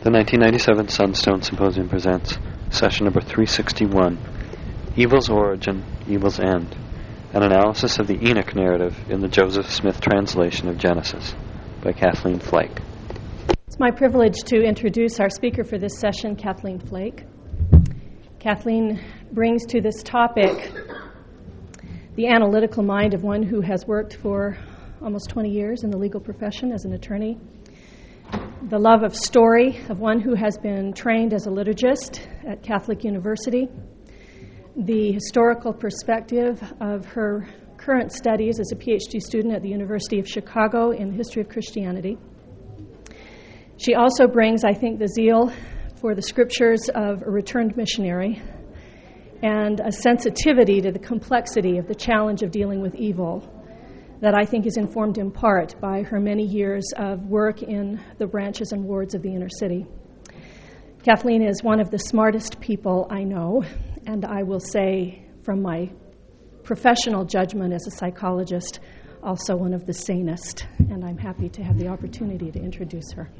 The 1997 Sunstone Symposium presents session number 361, Evil's Origin, Evil's End, an analysis of the Enoch narrative in the Joseph Smith translation of Genesis by Kathleen Flake. It's my privilege to introduce our speaker for this session, Kathleen Flake. Kathleen brings to this topic the analytical mind of one who has worked for almost 20 years in the legal profession as an attorney, the love of story of one who has been trained as a liturgist at Catholic University, the historical perspective of her current studies as a PhD student at the University of Chicago in the history of Christianity. She also brings, I think, the zeal for the scriptures of a returned missionary and a sensitivity to the complexity of the challenge of dealing with evil that I think is informed in part by her many years of work in the branches and wards of the inner city. Kathleen is one of the smartest people I know, and I will say from my professional judgment as a psychologist, also one of the sanest, and I'm happy to have the opportunity to introduce her.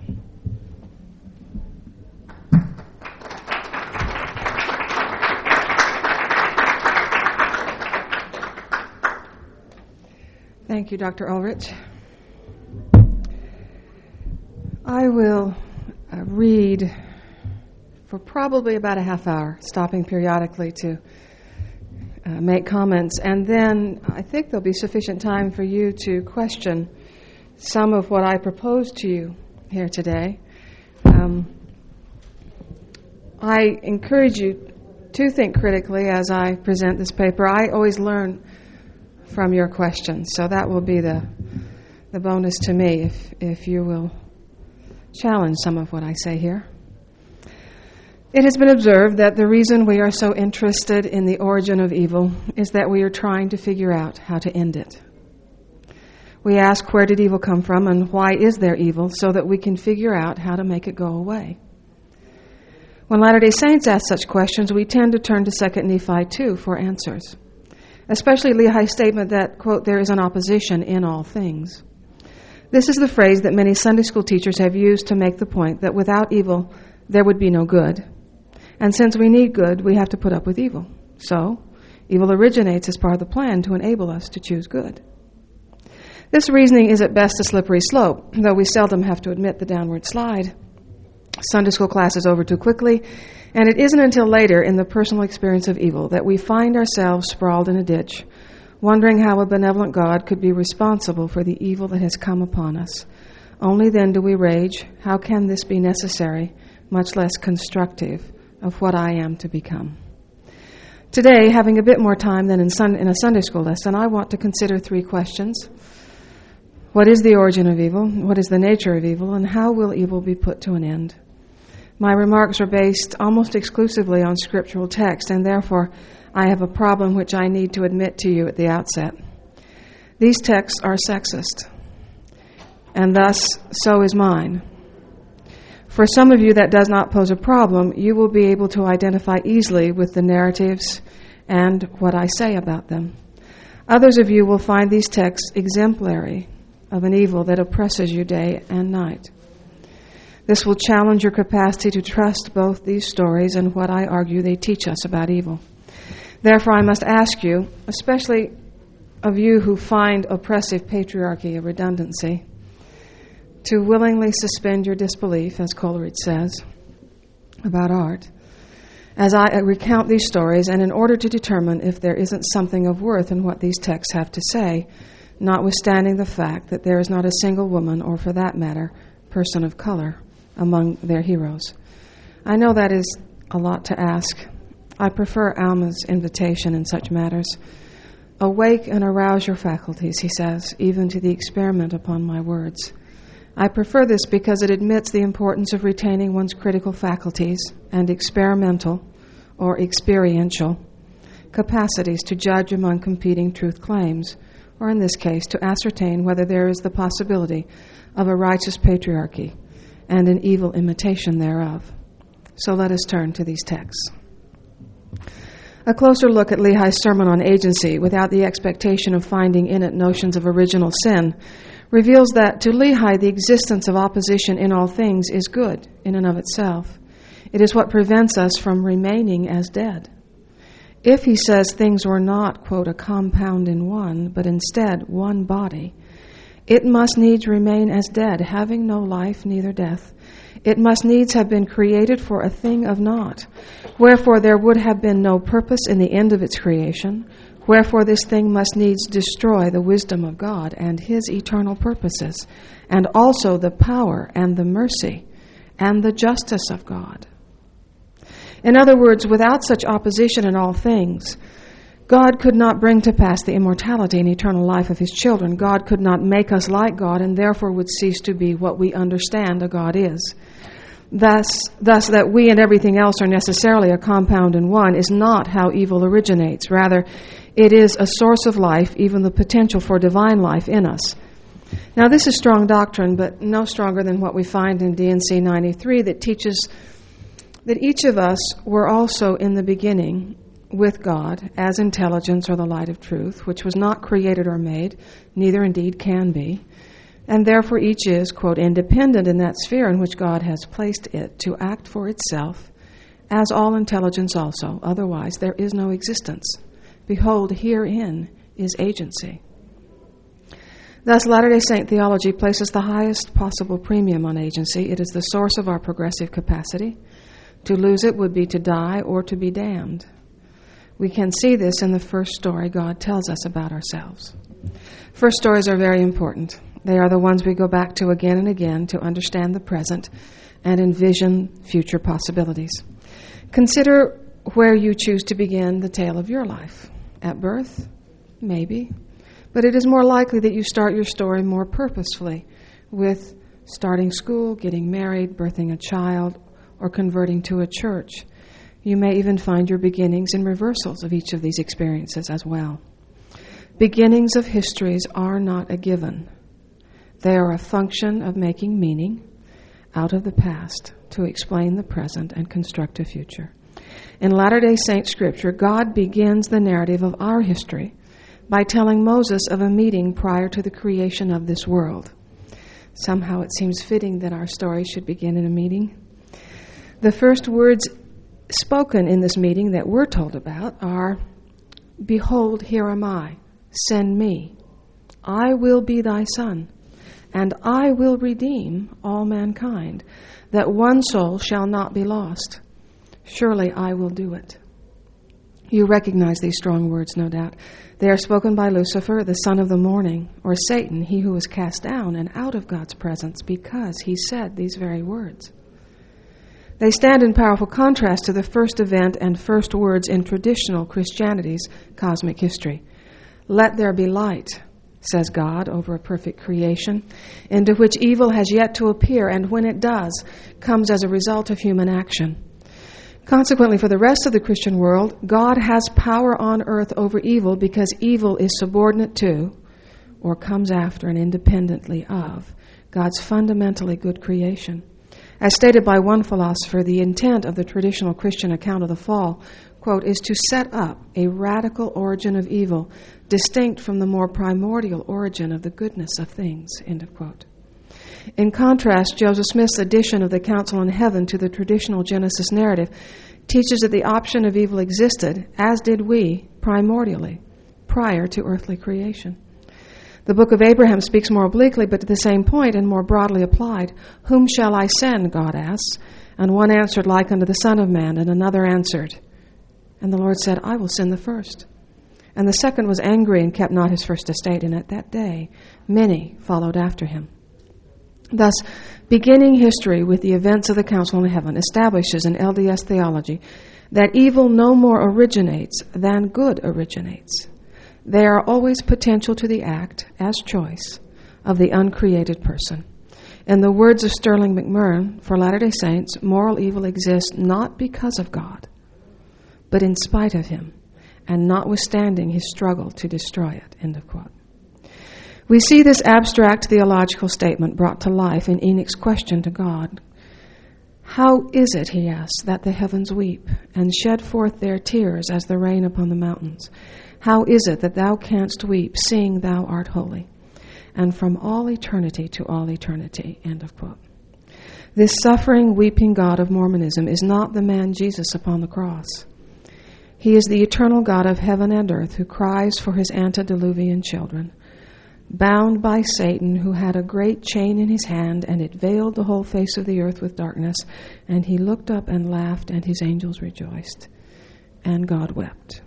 Thank you, Dr. Ulrich. I will read for probably about a half hour, stopping periodically to make comments, and then I think there'll be sufficient time for you to question some of what I propose to you here today. I encourage you to think critically as I present this paper. I always learn from your questions, so that will be the bonus to me if you will challenge some of what I say here. It has been observed that the reason we are so interested in the origin of evil is that we are trying to figure out how to end it. We ask, where did evil come from and why is there evil, so that we can figure out how to make it go away. When Latter-day Saints ask such questions, we tend to turn to 2 Nephi 2 for answers, especially Lehi's statement that, quote, there is an opposition in all things. This is the phrase that many Sunday school teachers have used to make the point that without evil, there would be no good. And since we need good, we have to put up with evil. So, evil originates as part of the plan to enable us to choose good. This reasoning is at best a slippery slope, though we seldom have to admit the downward slide. Sunday school class is over too quickly, and it isn't until later in the personal experience of evil that we find ourselves sprawled in a ditch, wondering how a benevolent God could be responsible for the evil that has come upon us. Only then do we rage, how can this be necessary, much less constructive of what I am to become? Today, having a bit more time than in a Sunday school lesson, I want to consider three questions. What is the origin of evil? What is the nature of evil? And how will evil be put to an end? My remarks are based almost exclusively on scriptural text, and therefore I have a problem which I need to admit to you at the outset. These texts are sexist, and thus so is mine. For some of you that does not pose a problem. You will be able to identify easily with the narratives and what I say about them. Others of you will find these texts exemplary of an evil that oppresses you day and night. This will challenge your capacity to trust both these stories and what I argue they teach us about evil. Therefore, I must ask you, especially of you who find oppressive patriarchy a redundancy, to willingly suspend your disbelief, as Coleridge says, about art, as I recount these stories, and in order to determine if there isn't something of worth in what these texts have to say, notwithstanding the fact that there is not a single woman, or for that matter, person of color, among their heroes. I know that is a lot to ask. I prefer Alma's invitation in such matters. Awake and arouse your faculties, he says, even to the experiment upon my words. I prefer this because it admits the importance of retaining one's critical faculties and experimental or experiential capacities to judge among competing truth claims, or in this case, to ascertain whether there is the possibility of a righteous patriarchy and an evil imitation thereof. So let us turn to these texts. A closer look at Lehi's sermon on agency, without the expectation of finding in it notions of original sin, reveals that to Lehi the existence of opposition in all things is good in and of itself. It is what prevents us from remaining as dead. If, he says, things were not, quote, a compound in one, but instead one body, it must needs remain as dead, having no life, neither death. It must needs have been created for a thing of naught. Wherefore there would have been no purpose in the end of its creation. Wherefore this thing must needs destroy the wisdom of God and his eternal purposes, and also the power and the mercy and the justice of God. In other words, without such opposition in all things, God could not bring to pass the immortality and eternal life of his children. God could not make us like God, and therefore would cease to be what we understand a God is. Thus, that we and everything else are necessarily a compound in one is not how evil originates. Rather, it is a source of life, even the potential for divine life in us. Now, this is strong doctrine, but no stronger than what we find in D&C 93 that teaches that each of us were also in the beginning with God as intelligence or the light of truth, which was not created or made, neither indeed can be, and therefore each is, quote, independent in that sphere in which God has placed it to act for itself, as all intelligence also. Otherwise there is no existence. Behold, herein is agency. Thus, Latter-day Saint theology places the highest possible premium on agency. It is the source of our progressive capacity. To lose it would be to die or to be damned. We can see this in the first story God tells us about ourselves. First stories are very important. They are the ones we go back to again and again to understand the present and envision future possibilities. Consider where you choose to begin the tale of your life. At birth? Maybe. But it is more likely that you start your story more purposefully with starting school, getting married, birthing a child, or converting to a church. You may even find your beginnings in reversals of each of these experiences as well. Beginnings of histories are not a given. They are a function of making meaning out of the past to explain the present and construct a future. In Latter-day Saint scripture, God begins the narrative of our history by telling Moses of a meeting prior to the creation of this world. Somehow it seems fitting that our story should begin in a meeting. The first words spoken in this meeting that we're told about are, "Behold, here am I, send me. I will be thy son, and I will redeem all mankind, that one soul shall not be lost. Surely I will do it." You recognize these strong words, no doubt. They are spoken by Lucifer, the son of the morning, or Satan, he who was cast down and out of God's presence because he said these very words. They stand in powerful contrast to the first event and first words in traditional Christianity's cosmic history. "Let there be light," says God over a perfect creation, into which evil has yet to appear, and when it does, comes as a result of human action. Consequently, for the rest of the Christian world, God has power on earth over evil because evil is subordinate to, or comes after and independently of, God's fundamentally good creation. As stated by one philosopher, the intent of the traditional Christian account of the fall, quote, is to set up a radical origin of evil distinct from the more primordial origin of the goodness of things, end of quote. In contrast, Joseph Smith's addition of the council in heaven to the traditional Genesis narrative teaches that the option of evil existed, as did we, primordially, prior to earthly creation. The book of Abraham speaks more obliquely, but to the same point and more broadly applied. "Whom shall I send?" God asks. And one answered, "Like unto the Son of Man," and another answered. And the Lord said, "I will send the first." And the second was angry and kept not his first estate, and at that day many followed after him. Thus, beginning history with the events of the Council in Heaven establishes in LDS theology that evil no more originates than good originates. They are always potential to the act, as choice, of the uncreated person. In the words of Sterling McMurrin, for Latter-day Saints, moral evil exists not because of God, but in spite of him, and notwithstanding his struggle to destroy it, end of quote. We see this abstract theological statement brought to life in Enoch's question to God. "How is it," he asks, "that the heavens weep, and shed forth their tears as the rain upon the mountains? How is it that thou canst weep, seeing thou art holy? and from all eternity to all eternity, end of quote. This suffering, weeping God of Mormonism is not the man Jesus upon the cross. He is the eternal God of heaven and earth who cries for his antediluvian children, bound by Satan, who had a great chain in his hand, and it veiled the whole face of the earth with darkness, and he looked up and laughed, and his angels rejoiced, and God wept.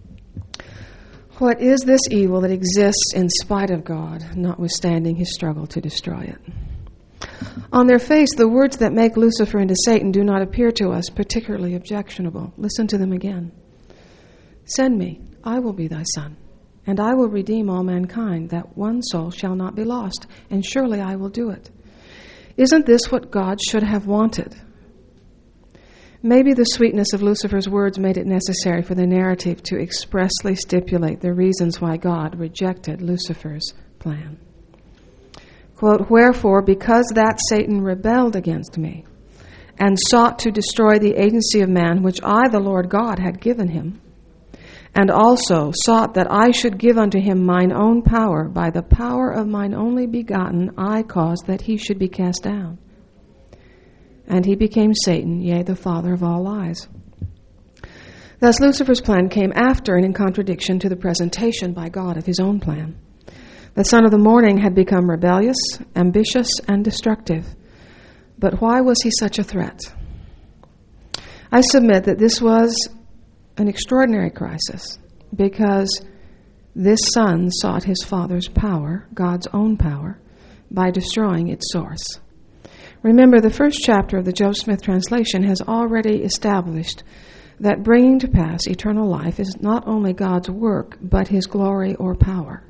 What is this evil that exists in spite of God, notwithstanding his struggle to destroy it? On their face, the words that make Lucifer into Satan do not appear to us particularly objectionable. Listen to them again. Send me, I will be thy son, and I will redeem all mankind, that one soul shall not be lost, and surely I will do it. Isn't this what God should have wanted? Maybe the sweetness of Lucifer's words made it necessary for the narrative to expressly stipulate the reasons why God rejected Lucifer's plan. Quote, wherefore, because that Satan rebelled against me, and sought to destroy the agency of man which I, the Lord God, had given him, and also sought that I should give unto him mine own power, by the power of mine only begotten, I caused that he should be cast down. And he became Satan, yea, the father of all lies. Thus Lucifer's plan came after and in contradiction to the presentation by God of his own plan. The son of the morning had become rebellious, ambitious, and destructive. But why was he such a threat? I submit that this was an extraordinary crisis, because this son sought his father's power, God's own power, by destroying its source. Remember, the first chapter of the Joseph Smith translation has already established that bringing to pass eternal life is not only God's work, but his glory or power.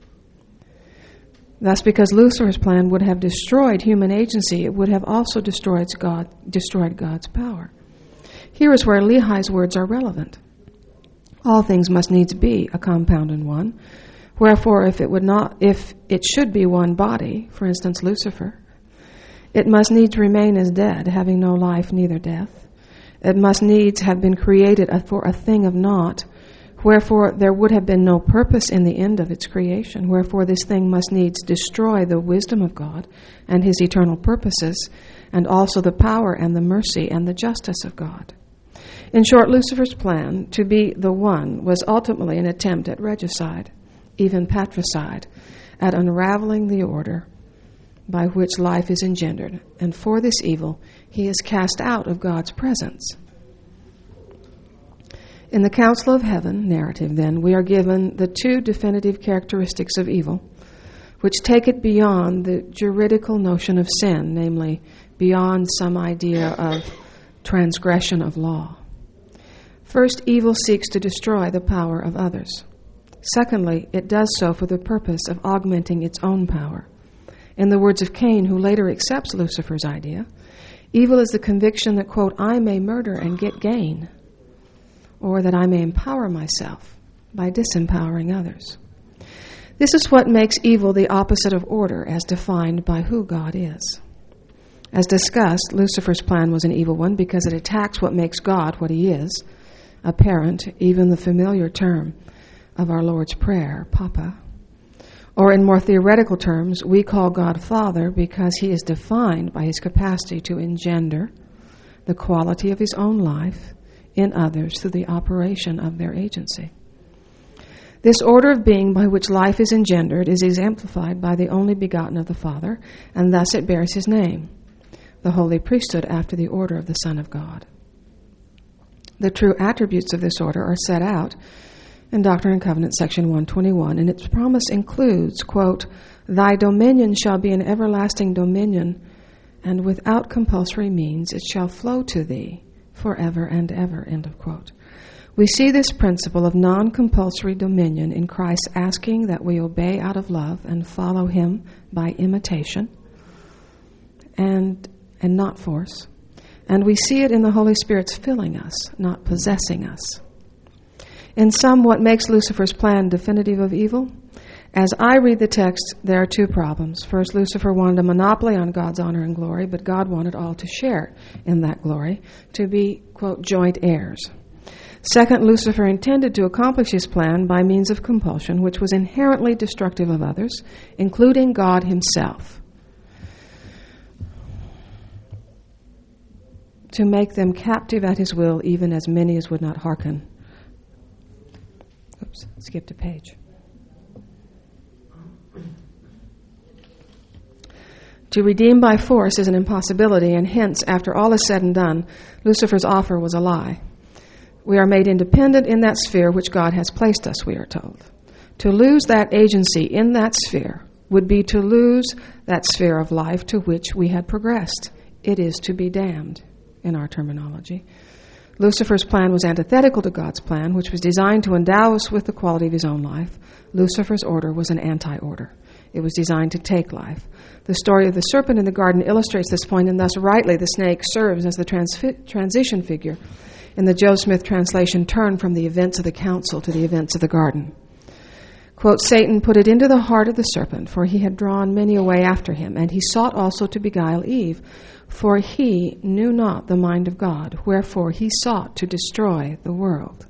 Thus, because Lucifer's plan would have destroyed human agency, it would have also destroyed God's power. Here is where Lehi's words are relevant. All things must needs be a compound in one. Wherefore, if it should be one body, for instance, Lucifer, it must needs remain as dead, having no life, neither death. It must needs have been created for a thing of naught. Wherefore, there would have been no purpose in the end of its creation. Wherefore, this thing must needs destroy the wisdom of God and his eternal purposes, and also the power and the mercy and the justice of God. In short, Lucifer's plan to be the one was ultimately an attempt at regicide, even patricide, at unraveling the order by which life is engendered. And for this evil, he is cast out of God's presence. In the Council of Heaven narrative, then, we are given the two definitive characteristics of evil, which take it beyond the juridical notion of sin, namely, beyond some idea of transgression of law. First, evil seeks to destroy the power of others. Secondly, it does so for the purpose of augmenting its own power. In the words of Cain, who later accepts Lucifer's idea, evil is the conviction that, quote, I may murder and get gain, or that I may empower myself by disempowering others. This is what makes evil the opposite of order as defined by who God is. As discussed, Lucifer's plan was an evil one because it attacks what makes God what he is, a parent, even the familiar term of our Lord's Prayer, Papa. Or in more theoretical terms, we call God Father because he is defined by his capacity to engender the quality of his own life in others through the operation of their agency. This order of being by which life is engendered is exemplified by the only begotten of the Father, and thus it bears his name, the holy priesthood after the order of the Son of God. The true attributes of this order are set out in Doctrine and Covenants, section 121, and its promise includes, quote, thy dominion shall be an everlasting dominion, and without compulsory means it shall flow to thee forever and ever, end of quote. We see this principle of non-compulsory dominion in Christ asking that we obey out of love and follow him by imitation and not force. And we see it in the Holy Spirit's filling us, not possessing us. In sum, what makes Lucifer's plan definitive of evil? As I read the text, there are two problems. First, Lucifer wanted a monopoly on God's honor and glory, but God wanted all to share in that glory, to be, quote, joint heirs. Second, Lucifer intended to accomplish his plan by means of compulsion, which was inherently destructive of others, including God himself, to make them captive at his will, even as many as would not hearken. Oops, skipped a page. To redeem by force is an impossibility, and hence, after all is said and done, Lucifer's offer was a lie. We are made independent in that sphere which God has placed us, we are told. To lose that agency in that sphere would be to lose that sphere of life to which we had progressed. It is to be damned, in our terminology. Lucifer's plan was antithetical to God's plan, which was designed to endow us with the quality of his own life. Lucifer's order was an anti-order. It was designed to take life. The story of the serpent in the garden illustrates this point, and thus rightly the snake serves as the transition figure in the Joe Smith translation, Turn from the events of the council to the events of the garden. Quote, Satan put it into the heart of the serpent, for he had drawn many away after him, and he sought also to beguile Eve, for he knew not the mind of God, wherefore he sought to destroy the world.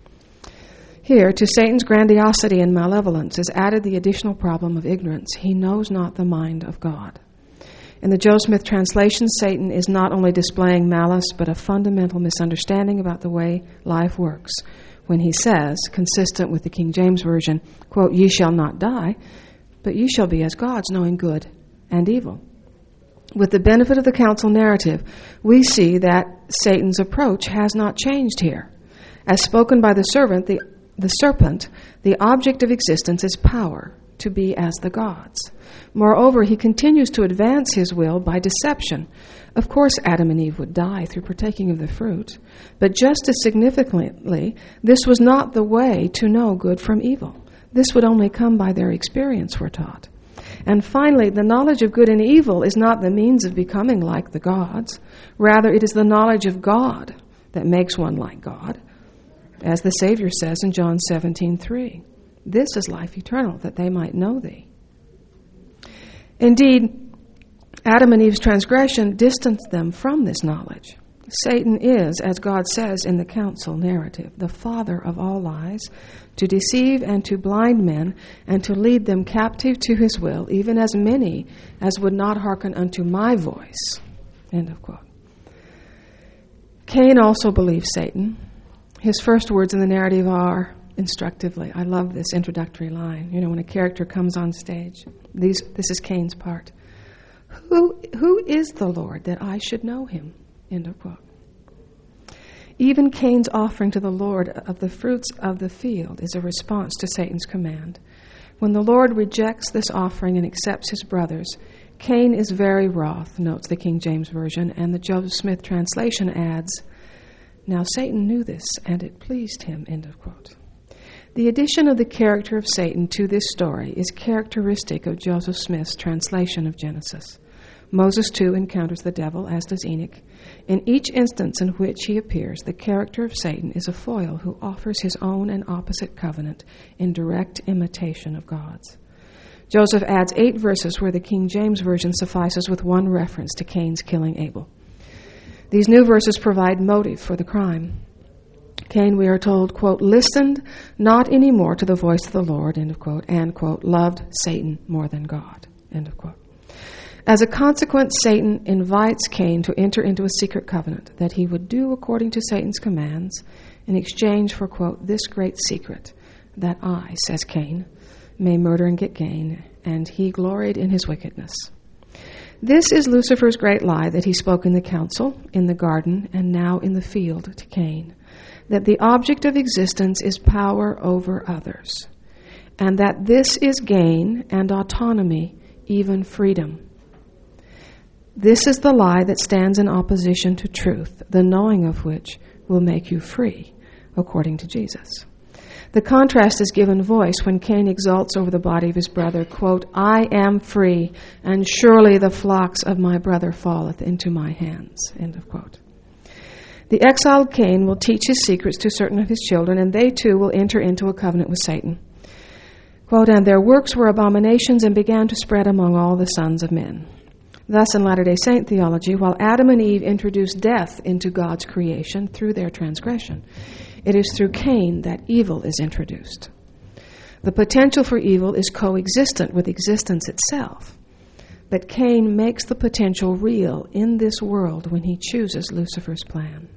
Here, to Satan's grandiosity and malevolence is added the additional problem of ignorance. He knows not the mind of God. In the Joe Smith translation, Satan is not only displaying malice, but a fundamental misunderstanding about the way life works when he says, consistent with the King James Version, quote, ye shall not die, but ye shall be as gods, knowing good and evil. With the benefit of the council narrative, we see that Satan's approach has not changed here. As spoken by the serpent, the object of existence is power, to be as the gods. Moreover, he continues to advance his will by deception. Of course, Adam and Eve would die through partaking of the fruit, but just as significantly, this was not the way to know good from evil. This would only come by their experience, we're taught. And finally, the knowledge of good and evil is not the means of becoming like the gods. Rather, it is the knowledge of God that makes one like God. As the Savior says in John 17:3, this is life eternal, that they might know thee. Indeed, Adam and Eve's transgression distanced them from this knowledge. Satan is, as God says in the council narrative, the father of all lies, to deceive and to blind men, and to lead them captive to his will, even as many as would not hearken unto my voice. End of quote. Cain also believed Satan. His first words in the narrative are, instructively, I love this introductory line, when a character comes on stage. This is Cain's part. Who is the Lord that I should know him? End of quote. Even Cain's offering to the Lord of the fruits of the field is a response to Satan's command. When the Lord rejects this offering and accepts his brother's, Cain is very wroth, notes the King James Version, and the Joseph Smith translation adds, now Satan knew this, and it pleased him, end of quote. The addition of the character of Satan to this story is characteristic of Joseph Smith's translation of Genesis. Moses, too, encounters the devil, as does Enoch. In each instance in which he appears, the character of Satan is a foil who offers his own and opposite covenant in direct imitation of God's. Joseph adds 8 verses where the King James Version suffices with one reference to Cain's killing Abel. These new verses provide motive for the crime. Cain, we are told, quote, listened not anymore to the voice of the Lord, end of quote, and, quote, loved Satan more than God, end of quote. As a consequence, Satan invites Cain to enter into a secret covenant that he would do according to Satan's commands in exchange for, quote, this great secret, that I, says Cain, may murder and get gain, and he gloried in his wickedness. This is Lucifer's great lie that he spoke in the council, in the garden, and now in the field to Cain, that the object of existence is power over others, and that this is gain and autonomy, even freedom. This is the lie that stands in opposition to truth, the knowing of which will make you free, according to Jesus. The contrast is given voice when Cain exults over the body of his brother, quote, I am free, and surely the flocks of my brother falleth into my hands, end of quote. The exiled Cain will teach his secrets to certain of his children, and they too will enter into a covenant with Satan. Quote, and their works were abominations and began to spread among all the sons of men. Thus, in Latter-day Saint theology, while Adam and Eve introduced death into God's creation through their transgression, It is through Cain that evil is introduced. The potential for evil is coexistent with existence itself. But Cain makes the potential real in this world when he chooses Lucifer's plan.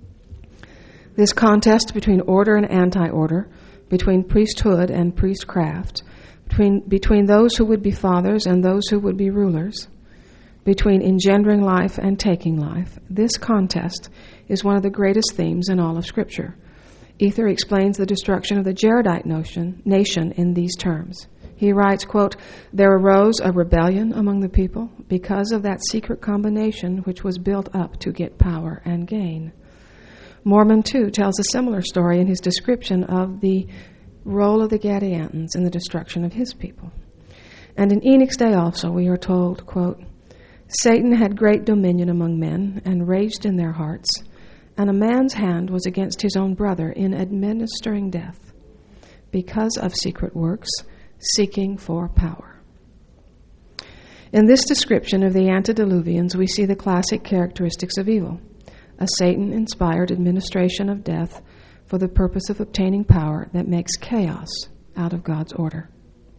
This contest between order and anti-order, between priesthood and priestcraft, between those who would be fathers and those who would be rulers, between engendering life and taking life, this contest is one of the greatest themes in all of Scripture. Ether explains the destruction of the Jaredite nation in these terms. He writes, quote, "There arose a rebellion among the people because of that secret combination which was built up to get power and gain." Mormon, too, tells a similar story in his description of the role of the Gadiantans in the destruction of his people. And in Enoch's day also we are told, quote, "Satan had great dominion among men and raged in their hearts, and a man's hand was against his own brother in administering death, because of secret works, seeking for power." In this description of the antediluvians, we see the classic characteristics of evil: a Satan-inspired administration of death for the purpose of obtaining power that makes chaos out of God's order.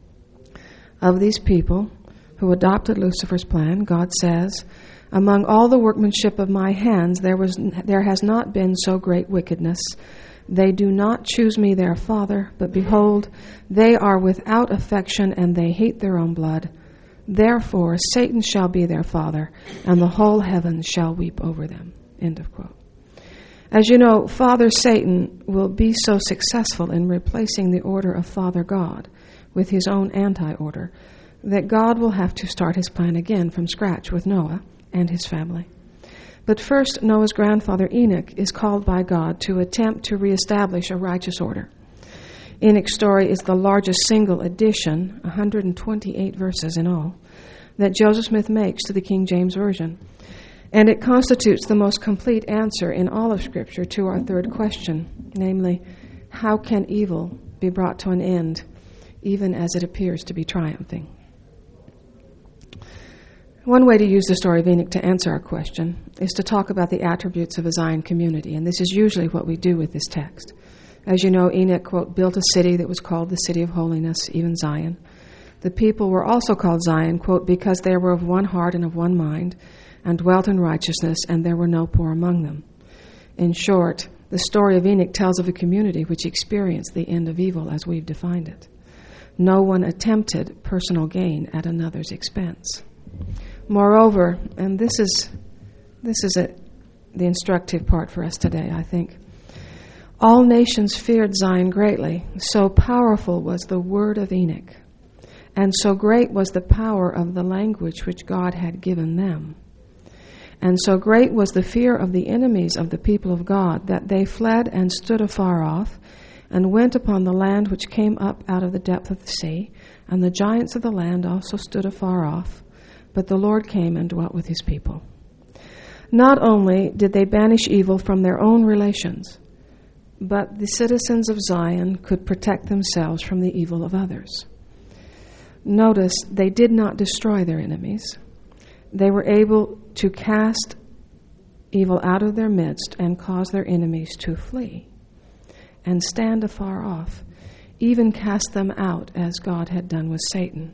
Of these people who adopted Lucifer's plan, God says, "Among all the workmanship of my hands there has not been so great wickedness. They do not choose me their father, but behold, they are without affection and they hate their own blood. Therefore Satan shall be their father, and the whole heavens shall weep over them." End of quote. As you know, Father Satan will be so successful in replacing the order of Father God with his own anti-order that God will have to start his plan again from scratch with Noah and his family. But first, Noah's grandfather Enoch is called by God to attempt to reestablish a righteous order. Enoch's story is the largest single addition, 128 verses in all, that Joseph Smith makes to the King James Version. And it constitutes the most complete answer in all of Scripture to our third question, namely, how can evil be brought to an end, even as it appears to be triumphing? One way to use the story of Enoch to answer our question is to talk about the attributes of a Zion community, and this is usually what we do with this text. As you know, Enoch, quote, built a city that was called the City of Holiness, even Zion. The people were also called Zion, quote, because they were of one heart and of one mind, and dwelt in righteousness, and there were no poor among them. In short, the story of Enoch tells of a community which experienced the end of evil as we've defined it. No one attempted personal gain at another's expense. Moreover, and this is the instructive part for us today, I think, all nations feared Zion greatly. So powerful was the word of Enoch, and so great was the power of the language which God had given them. And so great was the fear of the enemies of the people of God that they fled and stood afar off, and went upon the land which came up out of the depth of the sea, and the giants of the land also stood afar off, but the Lord came and dwelt with his people. Not only did they banish evil from their own relations, but the citizens of Zion could protect themselves from the evil of others. Notice, they did not destroy their enemies. They were able to cast evil out of their midst and cause their enemies to flee and stand afar off, even cast them out as God had done with Satan.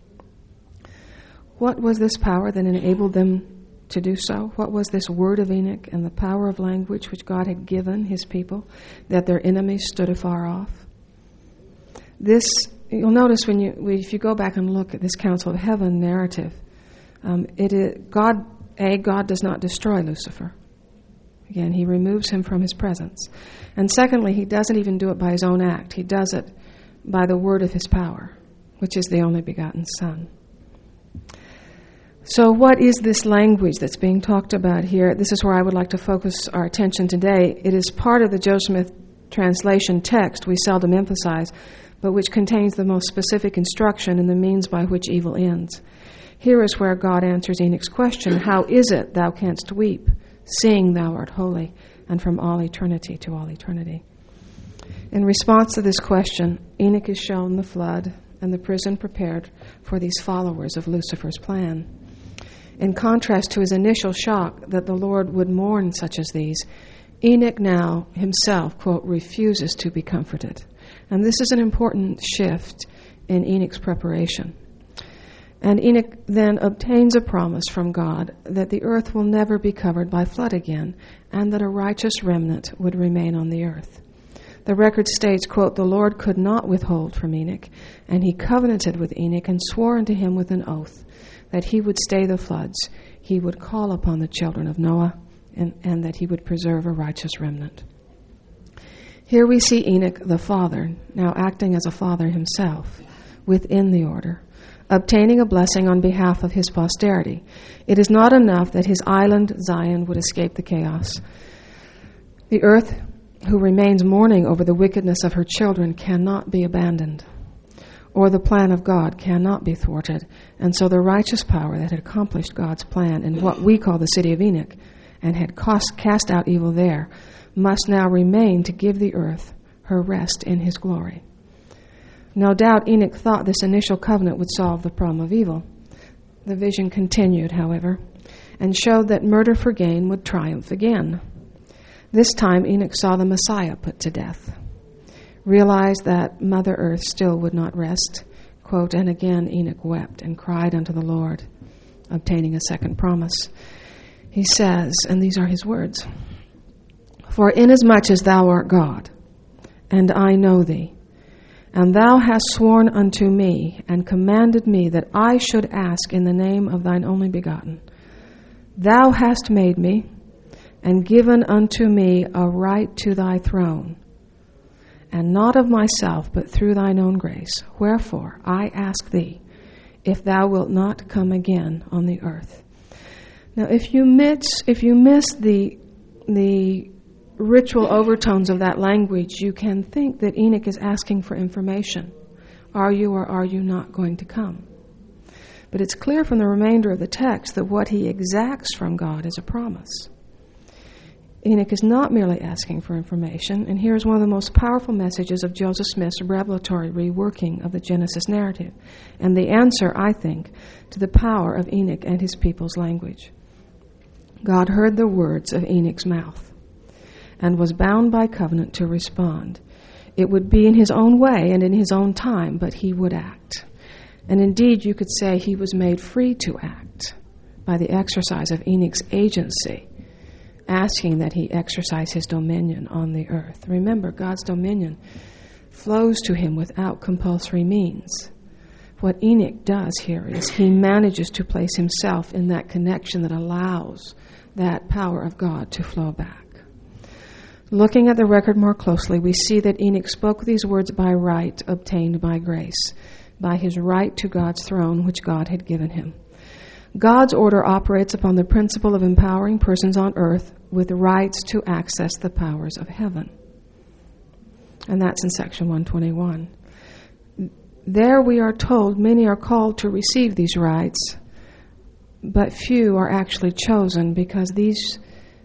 What was this power that enabled them to do so? What was this word of Enoch and the power of language which God had given his people, that their enemies stood afar off? This, you'll notice if you go back and look at this Council of Heaven narrative, God does not destroy Lucifer. Again, he removes him from his presence. And secondly, he doesn't even do it by his own act. He does it by the word of his power, which is the only begotten Son. So what is this language that's being talked about here? This is where I would like to focus our attention today. It is part of the Joseph Smith translation text we seldom emphasize, but which contains the most specific instruction in the means by which evil ends. Here is where God answers Enoch's question, "How is it thou canst weep, seeing thou art holy, and from all eternity to all eternity?" In response to this question, Enoch is shown the flood and the prison prepared for these followers of Lucifer's plan. In contrast to his initial shock that the Lord would mourn such as these, Enoch now himself, quote, refuses to be comforted. And this is an important shift in Enoch's preparation. And Enoch then obtains a promise from God that the earth will never be covered by flood again, and that a righteous remnant would remain on the earth. The record states, quote, the Lord could not withhold from Enoch, and he covenanted with Enoch and swore unto him with an oath that he would stay the floods, he would call upon the children of Noah, and that he would preserve a righteous remnant. Here we see Enoch the father, now acting as a father himself, within the order, obtaining a blessing on behalf of his posterity. It is not enough that his island Zion would escape the chaos. The earth, who remains mourning over the wickedness of her children, cannot be abandoned, or the plan of God cannot be thwarted. And so the righteous power that had accomplished God's plan in what we call the city of Enoch and had cast out evil there must now remain to give the earth her rest in his glory. No doubt Enoch thought this initial covenant would solve the problem of evil. The vision continued, however, and showed that murder for gain would triumph again. This time Enoch saw the Messiah put to death, realized that Mother Earth still would not rest, quote, and again Enoch wept and cried unto the Lord, obtaining a second promise. He says, and these are his words, for inasmuch as thou art God, and I know thee, and thou hast sworn unto me, and commanded me that I should ask in the name of thine only begotten, thou hast made me, and given unto me a right to thy throne, and not of myself, but through thine own grace. Wherefore I ask thee, if thou wilt not come again on the earth. Now, if you miss the ritual overtones of that language, you can think that Enoch is asking for information. Are you or are you not going to come? But it's clear from the remainder of the text that what he exacts from God is a promise. Enoch is not merely asking for information, and here's one of the most powerful messages of Joseph Smith's revelatory reworking of the Genesis narrative, and the answer, I think, to the power of Enoch and his people's language. God heard the words of Enoch's mouth and was bound by covenant to respond. It would be in his own way and in his own time, but he would act. And indeed, you could say he was made free to act by the exercise of Enoch's agency, asking that he exercise his dominion on the earth. Remember, God's dominion flows to him without compulsory means. What Enoch does here is he manages to place himself in that connection that allows that power of God to flow back. Looking at the record more closely, we see that Enoch spoke these words by right obtained by grace, by his right to God's throne, which God had given him. God's order operates upon the principle of empowering persons on earth with rights to access the powers of heaven. And that's in section 121. There we are told many are called to receive these rights, but few are actually chosen, because these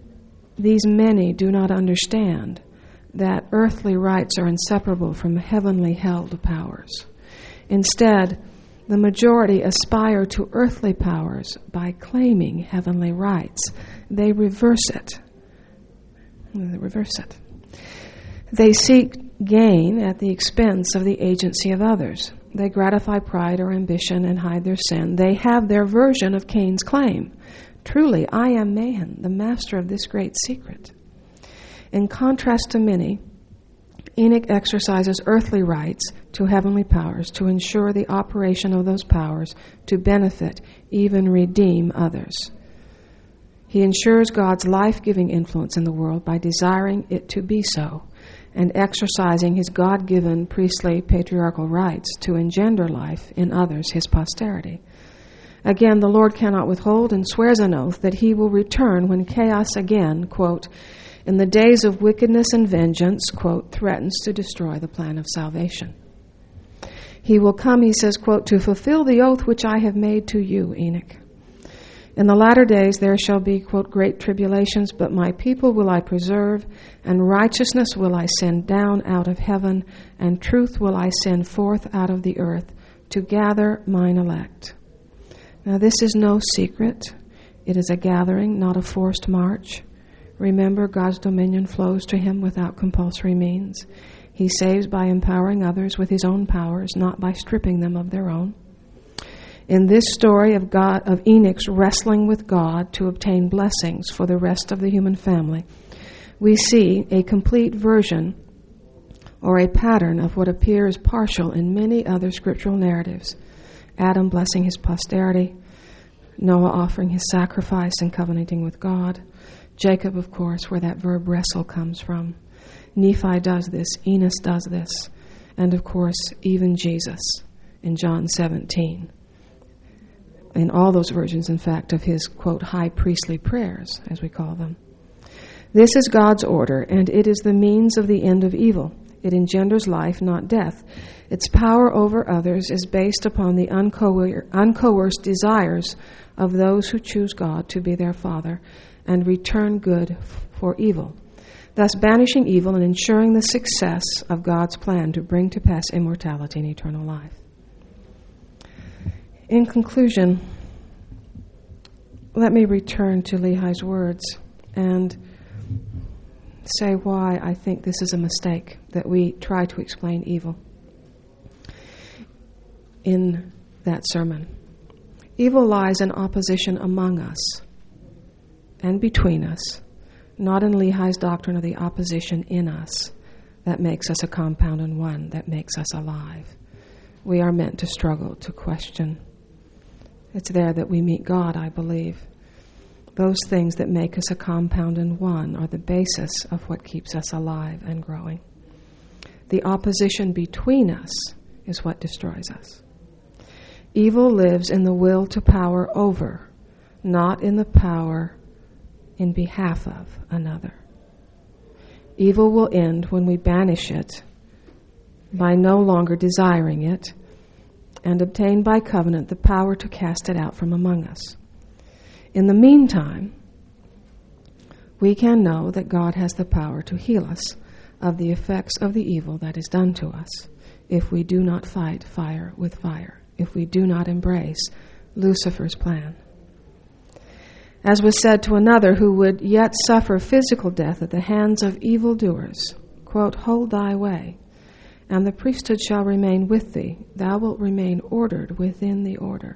many do not understand that earthly rights are inseparable from heavenly held powers. Instead, the majority aspire to earthly powers by claiming heavenly rights. They reverse it. They seek gain at the expense of the agency of others. They gratify pride or ambition and hide their sin. They have their version of Cain's claim. Truly, I am Mahan, the master of this great secret. In contrast to many, Enoch exercises earthly rights to heavenly powers to ensure the operation of those powers to benefit, even redeem others. He ensures God's life-giving influence in the world by desiring it to be so, and exercising his God-given priestly patriarchal rights to engender life in others, his posterity. Again, the Lord cannot withhold and swears an oath that he will return when chaos again, quote, in the days of wickedness and vengeance, quote, threatens to destroy the plan of salvation. He will come, he says, quote, to fulfill the oath which I have made to you, Enoch. In the latter days there shall be, quote, great tribulations, but my people will I preserve, and righteousness will I send down out of heaven, and truth will I send forth out of the earth, to gather mine elect. Now this is no secret. It is a gathering, not a forced march. Remember, God's dominion flows to him without compulsory means. He saves by empowering others with his own powers, not by stripping them of their own. In this story of Enoch's wrestling with God to obtain blessings for the rest of the human family, we see a complete version or a pattern of what appears partial in many other scriptural narratives. Adam blessing his posterity, Noah offering his sacrifice and covenanting with God, Jacob, of course, where that verb wrestle comes from. Nephi does this, Enos does this, and of course, even Jesus in John 17. In all those versions, in fact, of his, quote, high priestly prayers, as we call them. This is God's order, and it is the means of the end of evil. It engenders life, not death. Its power over others is based upon the uncoerced desires of those who choose God to be their Father and return good for evil, thus banishing evil and ensuring the success of God's plan to bring to pass immortality and eternal life. In conclusion, let me return to Lehi's words and say why I think this is a mistake, that we try to explain evil in that sermon. Evil lies in opposition among us and between us, not in Lehi's doctrine of the opposition in us that makes us a compound in one, that makes us alive. We are meant to struggle, to question. It's there that we meet God, I believe. Those things that make us a compound in one are the basis of what keeps us alive and growing. The opposition between us is what destroys us. Evil lives in the will to power over, not in the power in behalf of another. Evil will end when we banish it by no longer desiring it and obtain by covenant the power to cast it out from among us. In the meantime, we can know that God has the power to heal us of the effects of the evil that is done to us if we do not fight fire with fire, if we do not embrace Lucifer's plan. As was said to another who would yet suffer physical death at the hands of evildoers, quote, hold thy way, and the priesthood shall remain with thee. Thou wilt remain ordered within the order.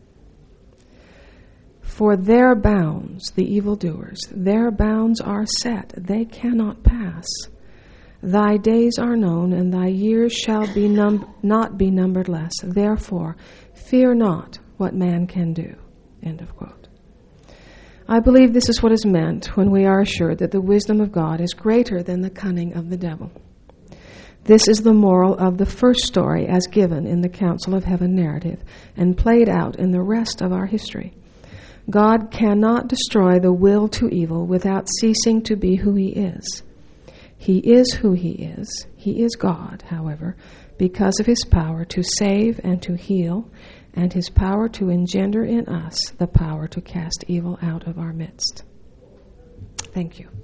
For their bounds, the evildoers, their bounds are set. They cannot pass. Thy days are known, and thy years shall be not be numbered less. Therefore, fear not what man can do. End of quote. I believe this is what is meant when we are assured that the wisdom of God is greater than the cunning of the devil. This is the moral of the first story as given in the Council of Heaven narrative and played out in the rest of our history. God cannot destroy the will to evil without ceasing to be who he is. He is who he is. He is God, however, because of his power to save and to heal, and his power to engender in us the power to cast evil out of our midst. Thank you.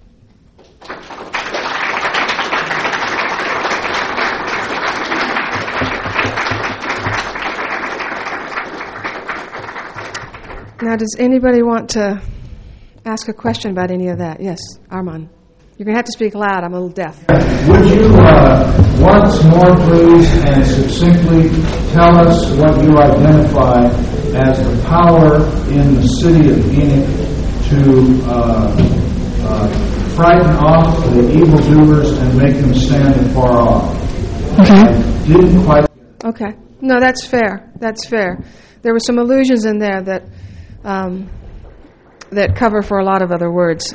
Now, does anybody want to ask a question about any of that? Yes, Armand. You're going to have to speak loud. I'm a little deaf. Would you once more, please, and succinctly tell us what you identify as the power in the city of Enoch to frighten off the evildoers and make them stand afar off? Okay. I didn't quite... Okay. No, that's fair. That's fair. There were some allusions in there that that cover for a lot of other words.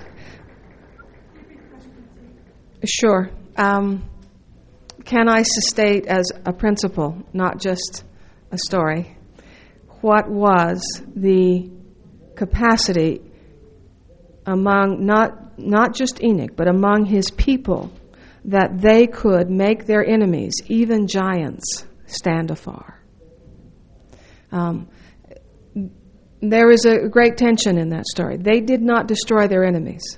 Sure. Can I state as a principle, not just a story, what was the capacity among not just Enoch, but among his people, that they could make their enemies, even giants, stand afar? There is a great tension in that story. They did not destroy their enemies.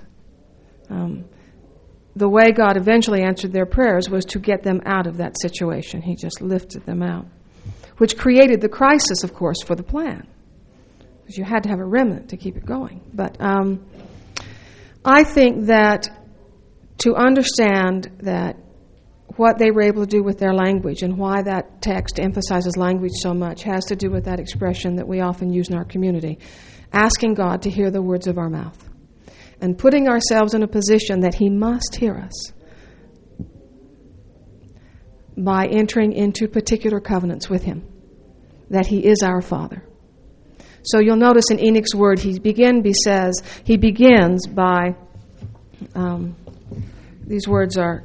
The way God eventually answered their prayers was to get them out of that situation. He just lifted them out, which created the crisis, of course, for the plan, because you had to have a remnant to keep it going. But I think that to understand that what they were able to do with their language and why that text emphasizes language so much has to do with that expression that we often use in our community, asking God to hear the words of our mouth and putting ourselves in a position that He must hear us by entering into particular covenants with Him, that He is our Father. So you'll notice in Enoch's word, he begins by, these words are,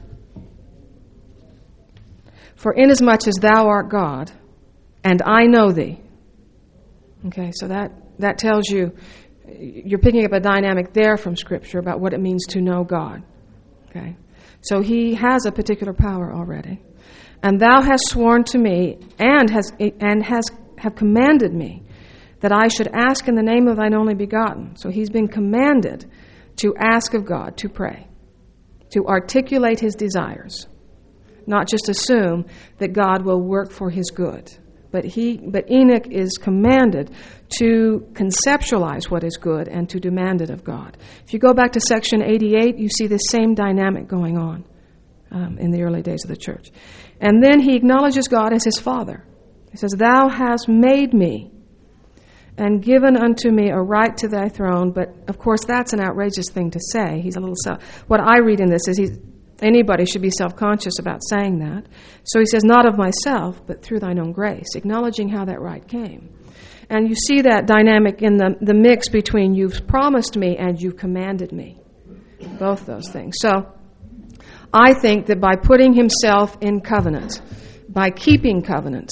"For inasmuch as thou art God, and I know thee." Okay, so that tells you, you're picking up a dynamic there from Scripture about what it means to know God. Okay, so He has a particular power already. "And thou hast sworn to me, and have commanded me, that I should ask in the name of thine only begotten." So He's been commanded to ask of God, to pray, to articulate His desires, not just assume that God will work for his good. But Enoch is commanded to conceptualize what is good and to demand it of God. If you go back to section 88, you see the same dynamic going on in the early days of the church. And then he acknowledges God as his Father. He says, "Thou hast made me and given unto me a right to thy throne." But, of course, that's an outrageous thing to say. What I read in this is anybody should be self-conscious about saying that. So he says, "Not of myself, but through thine own grace," acknowledging how that right came. And you see that dynamic in the mix between "you've promised me" and "you've commanded me." Both those things. So I think that by putting himself in covenant, by keeping covenant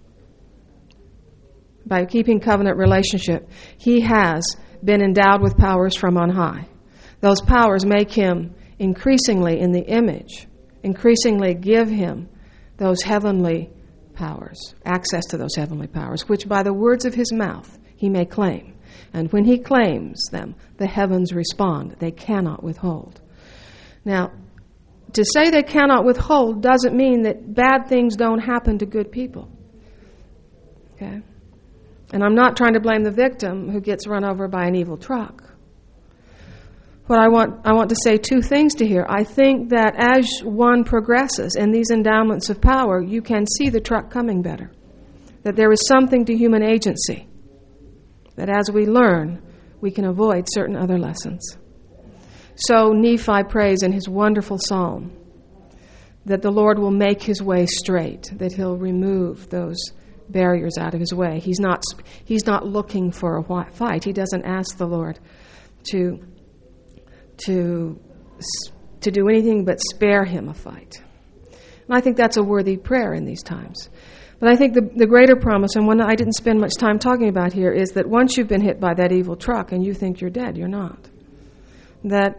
relationship, he has been endowed with powers from on high. Those powers make him increasingly in the image, increasingly give him those heavenly powers, access to those heavenly powers, which by the words of his mouth he may claim. And when he claims them, the heavens respond. They cannot withhold. Now, to say they cannot withhold doesn't mean that bad things don't happen to good people. Okay? And I'm not trying to blame the victim who gets run over by an evil truck. What I want to say two things to here. I think that as one progresses in these endowments of power, you can see the truck coming better. That there is something to human agency. That as we learn, we can avoid certain other lessons. So Nephi prays in his wonderful psalm that the Lord will make his way straight, that he'll remove those barriers out of his way. He's not looking for a fight. He doesn't ask the Lord to do anything but spare him a fight. And I think that's a worthy prayer in these times. But I think the greater promise, and one I didn't spend much time talking about here, is that once you've been hit by that evil truck and you think you're dead, you're not. That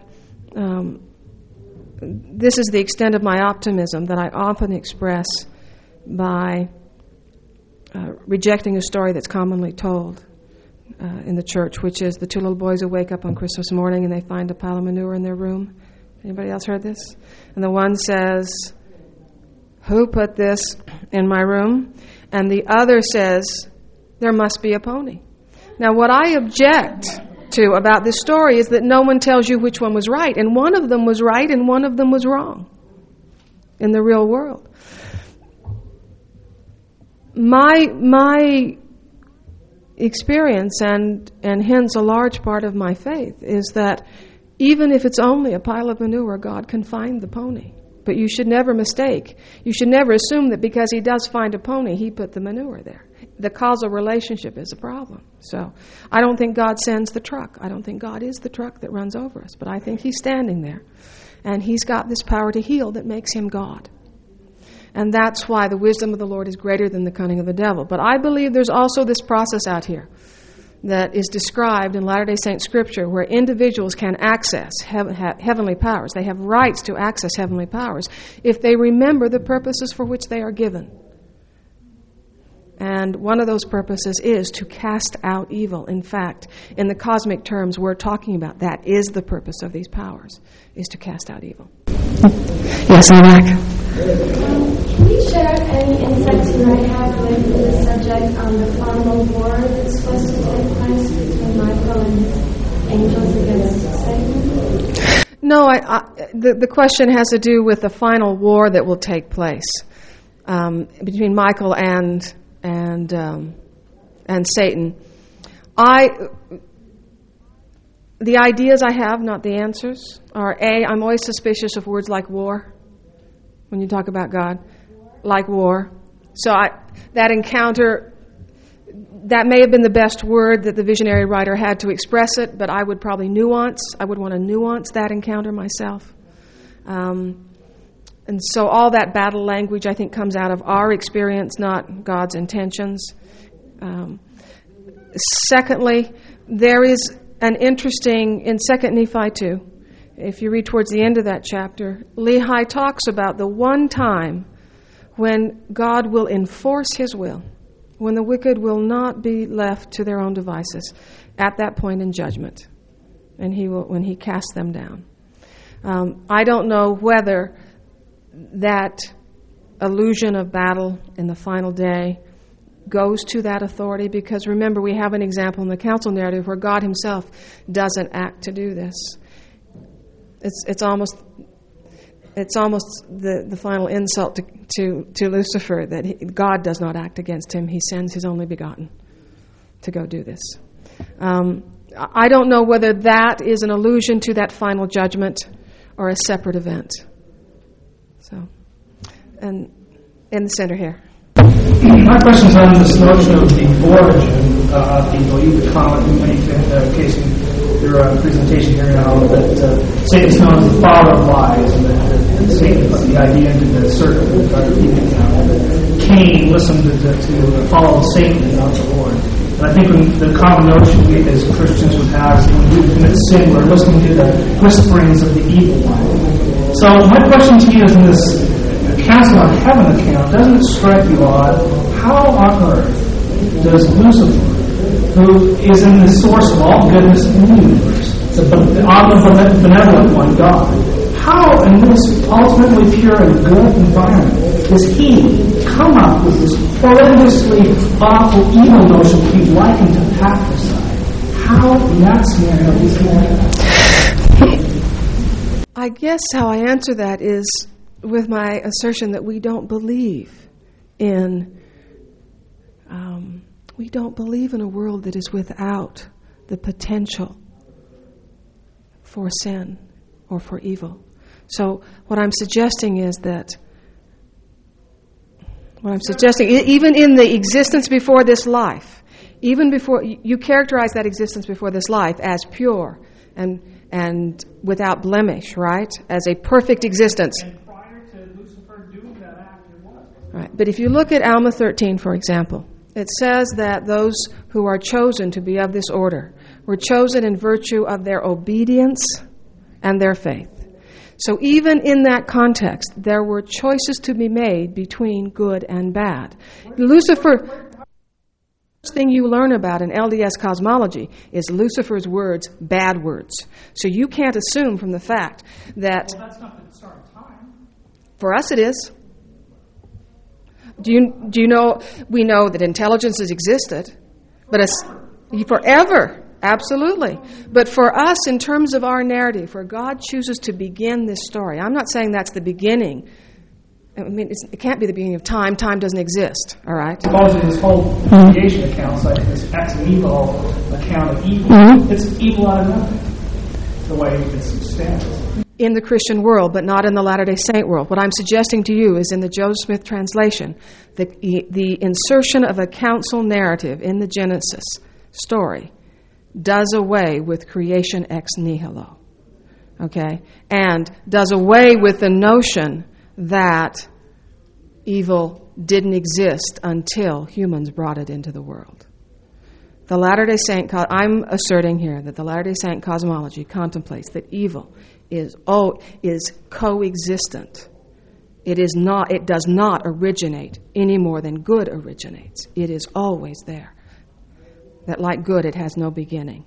this is the extent of my optimism that I often express by rejecting a story that's commonly told in the church, which is the two little boys who wake up on Christmas morning and they find a pile of manure in their room. Anybody else heard this? And the one says, "Who put this in my room?" And the other says, "There must be a pony." Now, what I object to about this story is that no one tells you which one was right. And one of them was right and one of them was wrong in the real world. My experience, and hence a large part of my faith, is that even if it's only a pile of manure, God can find the pony. But you should never mistake. You should never assume that because he does find a pony, he put the manure there. The causal relationship is a problem. So I don't think God sends the truck. I don't think God is the truck that runs over us. But I think he's standing there. And he's got this power to heal that makes him God. And that's why the wisdom of the Lord is greater than the cunning of the devil. But I believe there's also this process out here that is described in Latter-day Saint Scripture where individuals can access heavenly powers. They have rights to access heavenly powers if they remember the purposes for which they are given. And one of those purposes is to cast out evil. In fact, in the cosmic terms we're talking about, that is the purpose of these powers, is to cast out evil. Yes, in the back. Can you share any insights you might have with the subject on the final war that's supposed to take place between Michael and angels against Satan? No, the question has to do with the final war that will take place between Michael and Satan. The ideas I have, not the answers, are I'm always suspicious of words like war when you talk about God, like war. So that encounter, that may have been the best word that the visionary writer had to express it, but I would probably nuance. I would want to nuance that encounter myself. And so all that battle language, I think, comes out of our experience, not God's intentions. Secondly, there is an interesting, in 2 Nephi 2, if you read towards the end of that chapter, Lehi talks about the one time when God will enforce his will, when the wicked will not be left to their own devices, at that point in judgment, and when he casts them down. I don't know whether that illusion of battle in the final day goes to that authority, because remember, we have an example in the council narrative where God himself doesn't act to do this. It's almost the final insult to Lucifer that God does not act against him. He sends his only begotten to go do this. I don't know whether that is an allusion to that final judgment or a separate event. So, and in the center here. My question is on this notion of the origin of evil. You comment in many cases in your presentation here now that Satan is known as the father of lies, and that Satan put the idea into the serpent and tried to keep it down. Cain listened to follow Satan and not the Lord. And I think when the common notion we as Christians would have is when we commit sin, we're listening to the whisperings of the evil one. So my question to you is, in this Council on Heaven account, doesn't it strike you odd? How on earth does Lucifer, who is in the source of all goodness in the universe, the omnibenevolent one, God, how in this ultimately pure and good environment does he come up with this horrendously awful evil notion to be likened to patricide? How in that scenario is he like that? I guess how I answer that is with my assertion that we don't believe in a world that is without the potential for sin or for evil. So what I'm suggesting is that even in the existence before this life, even before you characterize that existence before this life as pure and without blemish, right? As a perfect existence. Right. But if you look at Alma 13, for example, it says that those who are chosen to be of this order were chosen in virtue of their obedience and their faith. So even in that context, there were choices to be made between good and bad. Lucifer, the first thing you learn about in LDS cosmology is Lucifer's words, bad words. So you can't assume from the fact that... Well, that's not the start of time. For us it is. Do you know, we know that intelligence has existed, but forever, absolutely. But for us, in terms of our narrative, where God chooses to begin this story, I'm not saying that's the beginning. I mean, it can't be the beginning of time. Time doesn't exist, all right? Supposing this whole creation account, like this ex nihilo account of evil, it's evil out of nothing, the way it stands. In the Christian world, but not in the Latter-day Saint world. What I'm suggesting to you is in the Joseph Smith translation, the insertion of a council narrative in the Genesis story does away with creation ex nihilo, okay? And does away with the notion that evil didn't exist until humans brought it into the world. The Latter-day Saint, I'm asserting here that the Latter-day Saint cosmology contemplates that evil is coexistent. It does not originate any more than good originates. It is always there. That like good, it has no beginning.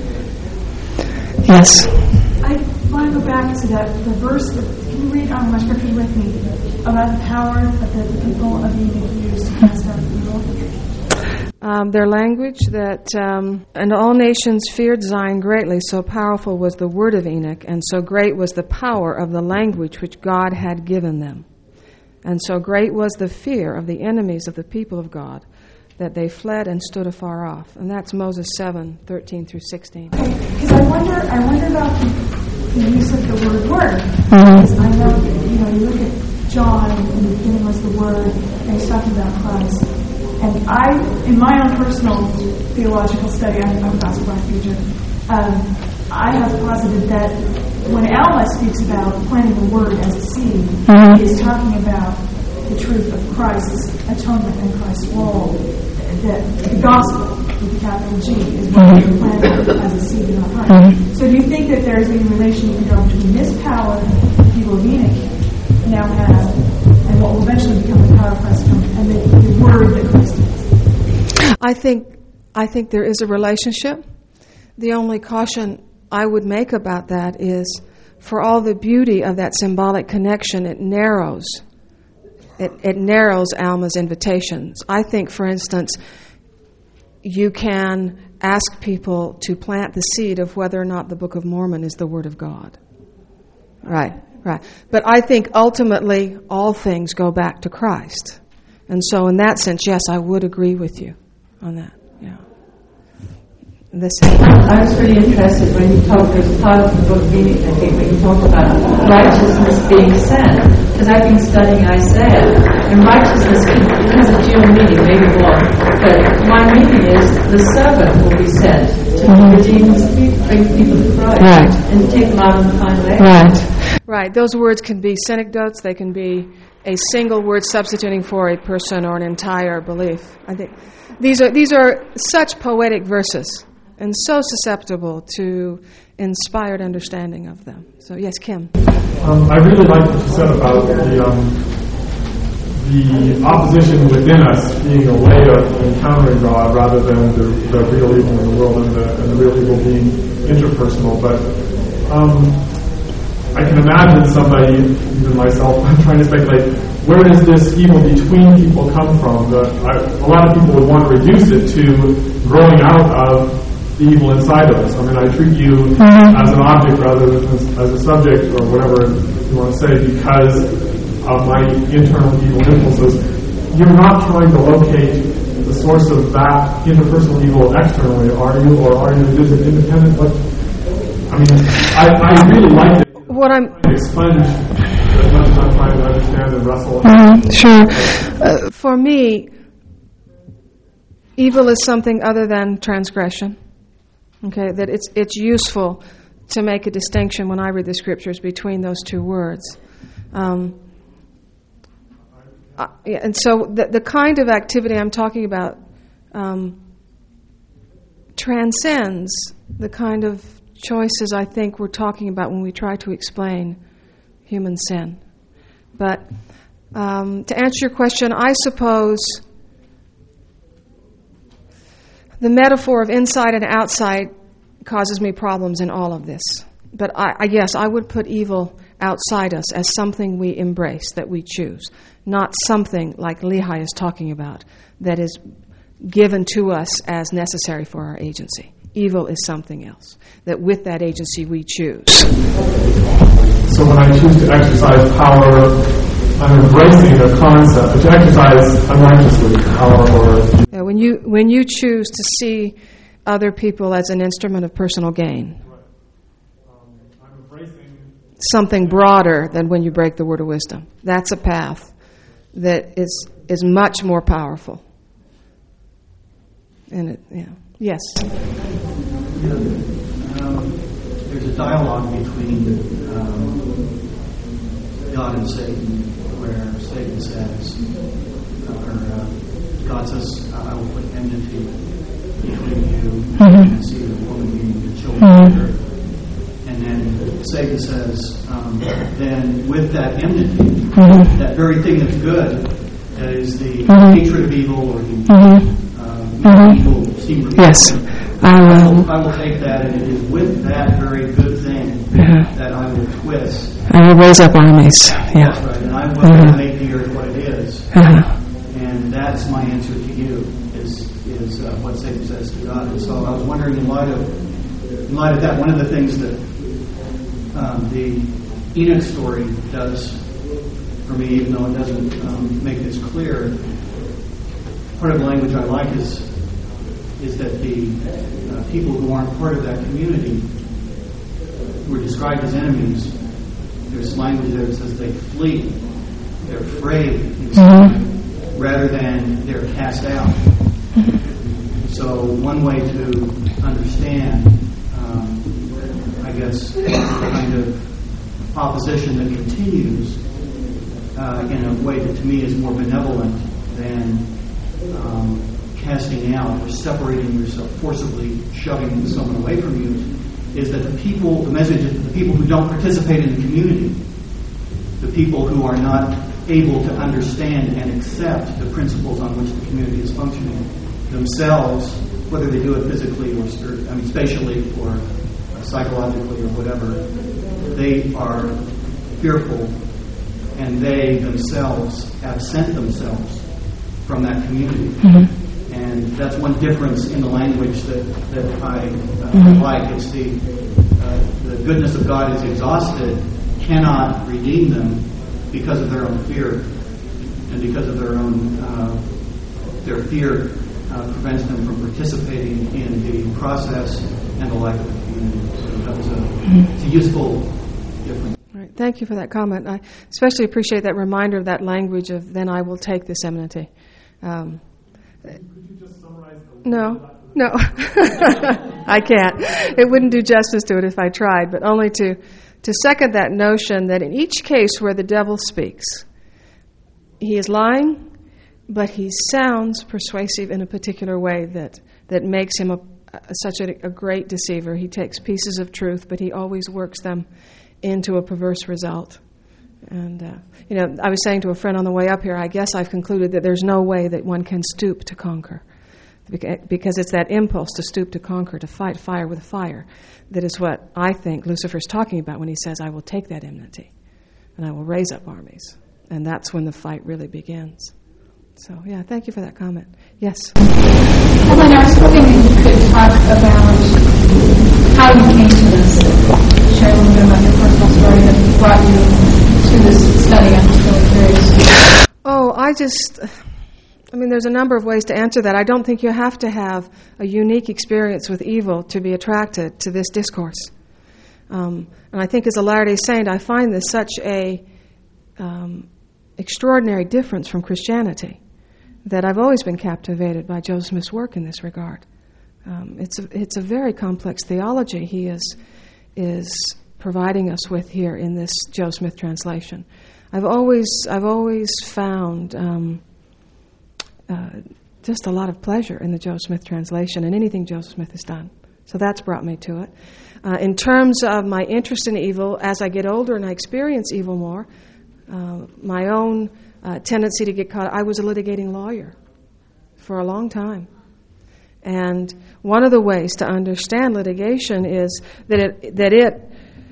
Yes? I want to go back to the verse. Can you read on my scripture with me about the power that the people of Eden used to cast out evil? their language, that and all nations feared Zion greatly, so powerful was the word of Enoch, and so great was the power of the language which God had given them. And so great was the fear of the enemies of the people of God, that they fled and stood afar off. And that's Moses 7:13 through 16. Because I wonder about the use of the word. Because I know, you look at John, in the beginning was the Word, and he's talking about Christ. And I, in my own personal theological study, I'm a gospel teacher, I have posited that when Alma speaks about planting the Word as a seed, he is talking about the truth of Christ's atonement and Christ's role. That the gospel, with the capital G, is what you're planted as a seed in our heart. So do you think that there is any relation between this power the people of Enoch now have and what will eventually become the power of Christ and the word that Christ is? I think there is a relationship. The only caution I would make about that is, for all the beauty of that symbolic connection, it narrows Alma's invitations. I think, for instance, you can ask people to plant the seed of whether or not the Book of Mormon is the Word of God. Right. But I think ultimately all things go back to Christ. And so in that sense, yes, I would agree with you on that. Yeah. I was really interested when you talked, there's a part of the book of Enoch, I think, when you talked about righteousness being sent. Because I've been studying Isaiah, and righteousness has a dual meaning, maybe one. But my meaning is the servant will be sent to redeem his people, bring people to Christ, and take them out of the final age. Right. Those words can be synecdoches. They can be a single word substituting for a person or an entire belief. I think these are such poetic verses, and so susceptible to inspired understanding of them. So, yes, Kim. I really like what you said about the opposition within us being a way of encountering God rather than the real evil in the world and the real evil being interpersonal. But I can imagine somebody, even myself, trying to speculate, where does this evil between people come from? A lot of people would want to reduce it to growing out of the evil inside of us. I mean, I treat you as an object rather than as a subject or whatever you want to say because of my internal evil impulses. You're not trying to locate the source of that interpersonal evil externally, are you? Or are you independent? I mean, I really like it. What I'm trying to expunge as much as I'm trying to understand and wrestle. Sure. For me, evil is something other than transgression. Okay, that it's useful to make a distinction when I read the scriptures between those two words. And so the kind of activity I'm talking about transcends the kind of choices I think we're talking about when we try to explain human sin. But to answer your question, I suppose the metaphor of inside and outside causes me problems in all of this. But yes, I would put evil outside us as something we embrace, that we choose, not something like Lehi is talking about that is given to us as necessary for our agency. Evil is something else, that with that agency we choose. So when I choose to exercise power, I'm embracing a concept, to exercise unrighteously power or... Yeah, when you choose to see other people as an instrument of personal gain, I'm embracing something broader than when you break the word of wisdom. That's a path that is much more powerful. And yes. There's a dialogue between God and Satan, where Satan says, God says, I will put enmity between you and the seed of the woman, meaning the children of the earth. And then Satan says, then with that enmity, that very thing that's good, that is the hatred of evil or the evil seem to be. Yes. I will take that, and it is with that very good thing that I will twist. I will raise up armies. Yeah. That's right. And I will make the earth what it is. And that's my answer to you, is what Satan says to God. And so I was wondering, in light of that, one of the things that the Enoch story does for me, even though it doesn't make this clear, part of the language I like is that the people who aren't part of that community, who are described as enemies, there's language there that says they flee, they're afraid inside, rather than they're cast out. So one way to understand, I guess, the kind of opposition that continues in a way that to me is more benevolent than casting out or separating yourself, forcibly shoving someone away from you, is that the message is the people who don't participate in the community, the people who are not able to understand and accept the principles on which the community is functioning themselves, whether they do it physically or spatially or psychologically or whatever, they are fearful and they themselves absent themselves from that community. And that's one difference in the language that I like. It's the goodness of God is exhausted, cannot redeem them because of their own fear, and because of their fear prevents them from participating in the process and the life of the community. So that was it's a useful difference. Right. Thank you for that comment. I especially appreciate that reminder of that language of "then I will take this enmity." Could you just summarize No, I can't. It wouldn't do justice to it if I tried, but only to second that notion that in each case where the devil speaks, he is lying, but he sounds persuasive in a particular way that makes him such a great deceiver. He takes pieces of truth, but he always works them into a perverse result. And, I was saying to a friend on the way up here, I guess I've concluded that there's no way that one can stoop to conquer. Because it's that impulse to stoop to conquer, to fight fire with fire, that is what I think Lucifer's talking about when he says, I will take that enmity, and I will raise up armies. And that's when the fight really begins. So, thank you for that comment. Yes? Helen, I was hoping that you could talk about how you came to this. Share a little bit about your personal story that brought you to this study. I'm just really curious. There's a number of ways to answer that. I don't think you have to have a unique experience with evil to be attracted to this discourse. And I think as a Latter-day Saint, I find this such a extraordinary difference from Christianity that I've always been captivated by Joseph Smith's work in this regard. It's a very complex theology he is providing us with here in this Joe Smith translation. I've always found just a lot of pleasure in the Joe Smith translation and anything Joseph Smith has done. So that's brought me to it. In terms of my interest in evil, as I get older and I experience evil more, my own tendency to get caught, I was a litigating lawyer for a long time. And one of the ways to understand litigation is that it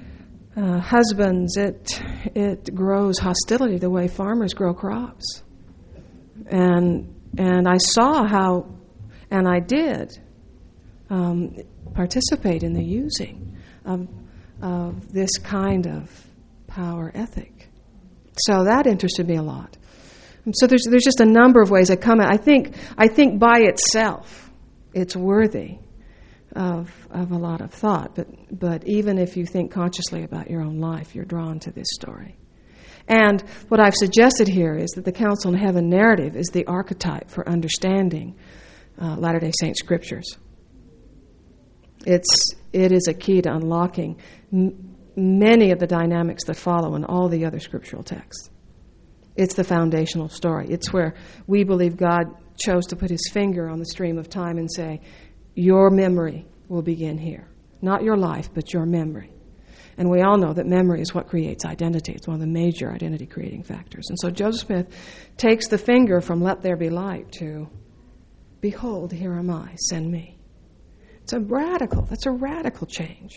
grows hostility the way farmers grow crops. And I saw how, and I did participate in the using of this kind of power ethic. So that interested me a lot. And so there's just a number of ways I come at. I think by itself it's worthy of a lot of thought. But even if you think consciously about your own life, you're drawn to this story. And what I've suggested here is that the Council in Heaven narrative is the archetype for understanding Latter-day Saint scriptures. It is a key to unlocking many of the dynamics that follow in all the other scriptural texts. It's the foundational story. It's where we believe God chose to put his finger on the stream of time and say, your memory will begin here. Not your life, but your memory. And we all know that memory is what creates identity. It's one of the major identity-creating factors. And so Joseph Smith takes the finger from let there be light to behold, here am I, send me. That's a radical change.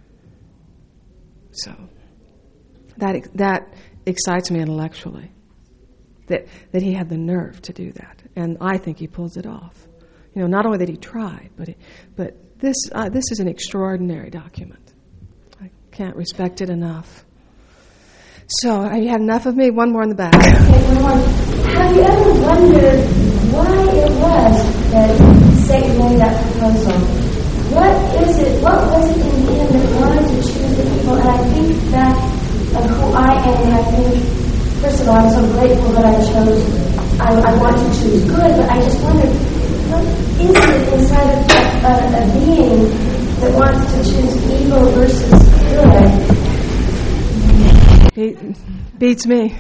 So that excites me intellectually, that he had the nerve to do that. And I think he pulls it off. not only that he tried, but this is an extraordinary document. I can't respect it enough. So, you had enough of me? One more in the back. Okay, one more. Have you ever wondered why it was that Satan made that proposal? What was it in him that wanted to choose the people? And I think back of who I am, and I think, first of all, I'm so grateful that I want to choose good, but I just wondered, what is it inside of a being that wants to choose evil versus good? He beats me.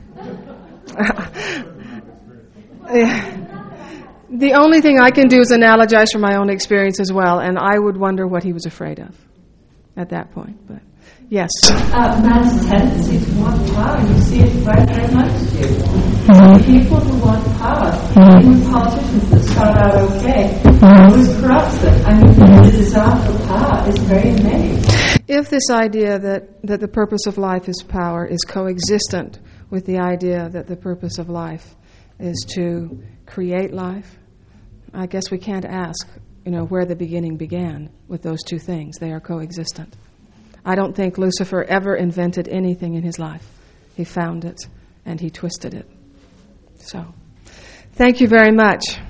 The only thing I can do is analogize from my own experience as well, and I would wonder what he was afraid of at that point. But yes. Man's tendency to want power, you see it right amongst you. People who want power, even politicians that start out okay, always corrupts them. I mean, the desire for power is very innate. If this idea that the purpose of life is power is coexistent with the idea that the purpose of life is to create life, I guess we can't ask, where the beginning began with those two things. They are coexistent. I don't think Lucifer ever invented anything in his life. He found it and he twisted it. So, thank you very much.